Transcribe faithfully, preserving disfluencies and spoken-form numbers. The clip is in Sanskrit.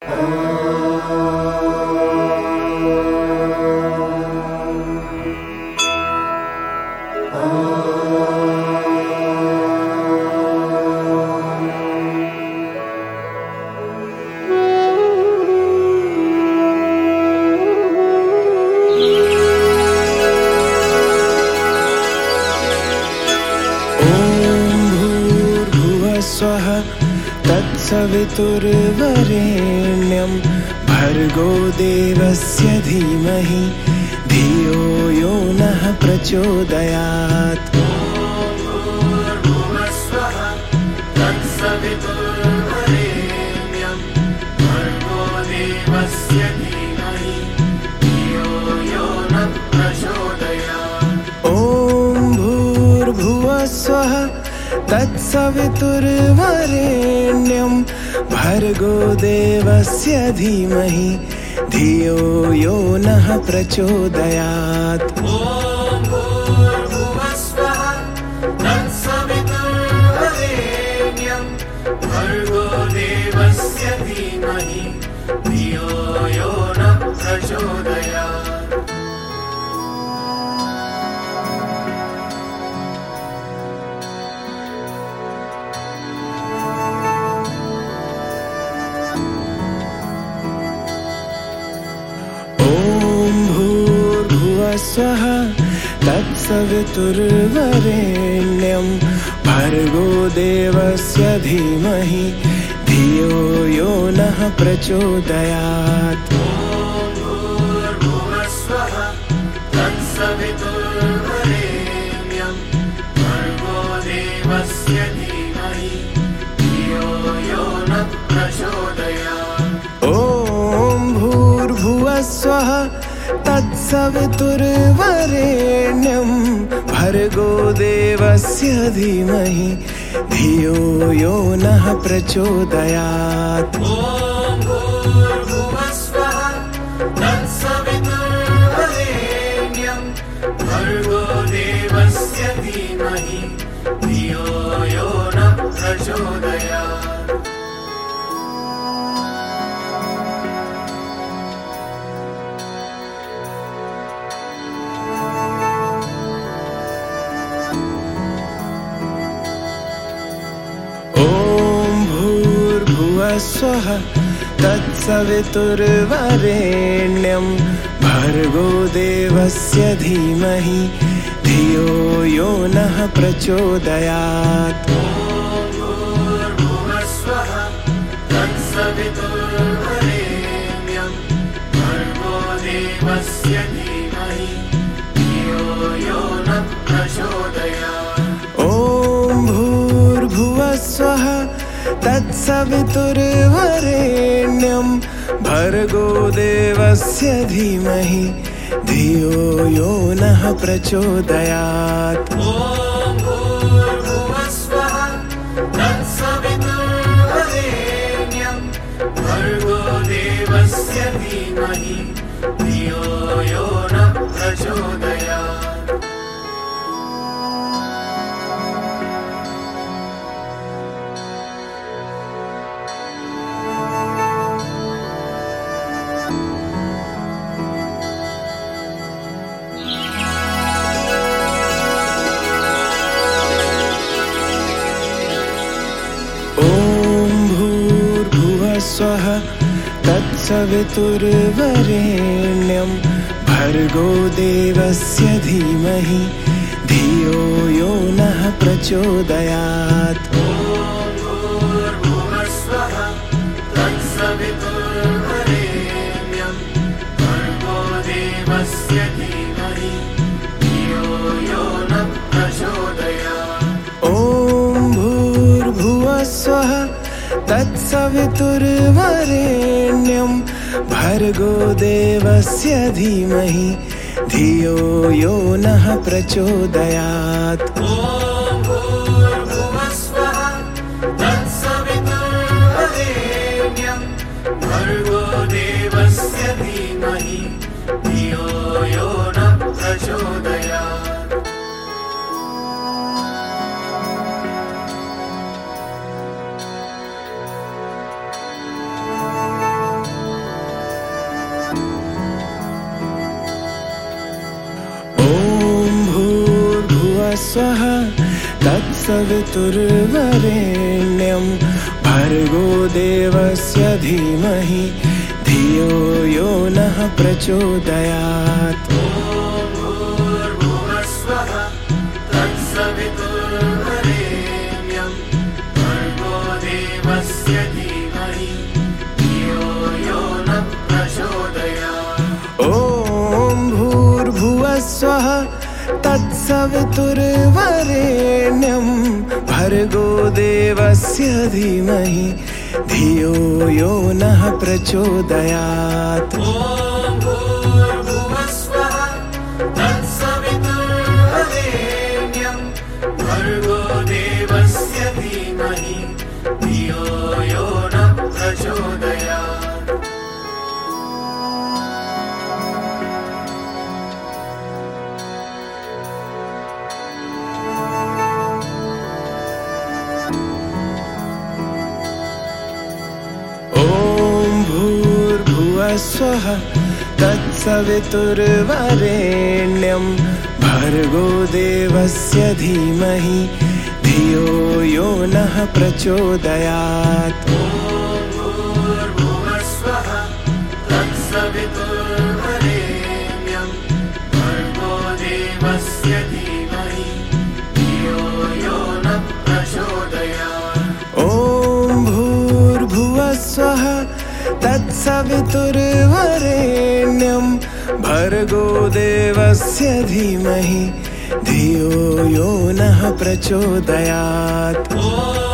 तत्सवितुर्वरेण्यं भर्गो देवस्य धीमहि धियो यो नः प्रचोदयात्। तत्सवितुर्वरेण्यं भर्गो देवस्य धीमहि धियो यो नः प्रचोदयात्। ॐ भूर्भुवः स्वः तत्सवितुर्वरेण्यं भर्गो देवस्य धीमहि धियो यो नः प्रचोदयात्। ॐ भूर्भुवः स्वः तत्सवितुर्वरेण्यं भर्गो देवस्य धीमहि धियो यो नः प्रचोदयात्। स्वः तत्सवितुर्वरेण्यं भर्गो देवस्य धीमहि धियो यो नः प्रचोदयात्। ॐ भूर्भुवः स्वः तत्सवितुर्वरेण्यं भर्गो देवस्य धीमहि धियो यो नः प्रचोदयात्। ॐ भूर्भुवः स्वः तत्सवितुर्वरेण्यं भर्गो देवस्य धीमहि धियो यो नः प्रचोदयात्। ॐ भूर्भुवः स्वः तत्सवितुर्वरेण्यं भर्गो देवस्य धीमहि धियो यो नः प्रचोदयात्। स्वः तत्सवितुर्वरेण्यं भर्गो देवस्य धीमहि धियो यो नः प्रचोदयात्। ॐ भूर्भुवः स्वः तत्सवितुर्वरेण्यं भर्गो देवस्य धीमहि धियो यो नः प्रचोदयात्। ॐ भूर्भुवः स्वः तत्सवितुर्वरेण्यं भर्गो देवस्य धीमहि धियो यो नः प्रचोदयात्। ॐ भूर्भुवः स्वः तत्सवितुर्वरेण्यं भर्गो देवस्य धीमहि धियो यो नः प्रचोदयात्। स्वः तत्सवितुर्वरेण्यं भर्गो देवस्य धीमहि धियो यो नः प्रचोदयात्। ॐ भूर्भुवः स्वः तत्सवितुर्वरेण्यं भर्गो देवस्य धीमहि धियो यो नः प्रचोदयात्। ॐ भूर्भुवः स्वः तत्सवितुर्वरेण्यं भर्गो देवस्य धीमहि धियो यो नः प्रचोदयात्। ॐ भूर्भुवः स्वः तत्सवितुर्वरेण्यं भर्गो देवस्य धीमहि धियो यो नः प्रचोदयात्। स्वः तत्सवितुर्वरेण्यं भर्गो देवस्य धीमहि धियो यो नः प्रचोदयात्। ॐ भूर्भुवस्वः तत्सवितुर्वरेण्यं भर्गो देवस्य धीमहि धियो यो नः प्रचोदयात्। ॐ भूर्भुवः स्वः तत्सवितुर्वरेण्यं भर्गो देवस्य धीमहि धियो यो नः प्रचोदयात्। ॐ भूर्भुवः स्वः तत्सवितुर्वरेण्यं भर्गो देवस्य धीमहि धियो यो नः प्रचोदयात्। स्वः तत्सवितुर्वरेण्यं भर्गो देवस्य धीमहि धियो यो नः प्रचोदयात्। ॐ भूर्भुवः स्वः तत्सवितुर्वरेण्यं भर्गो देवस्य धीमहि धियो यो नः प्रचोदयात्। ॐ भूर्भुवः स्वः तत्सवितुर्वरेण्यं भर्गो देवस्य धीमहि धियो यो नः प्रचोदयात्।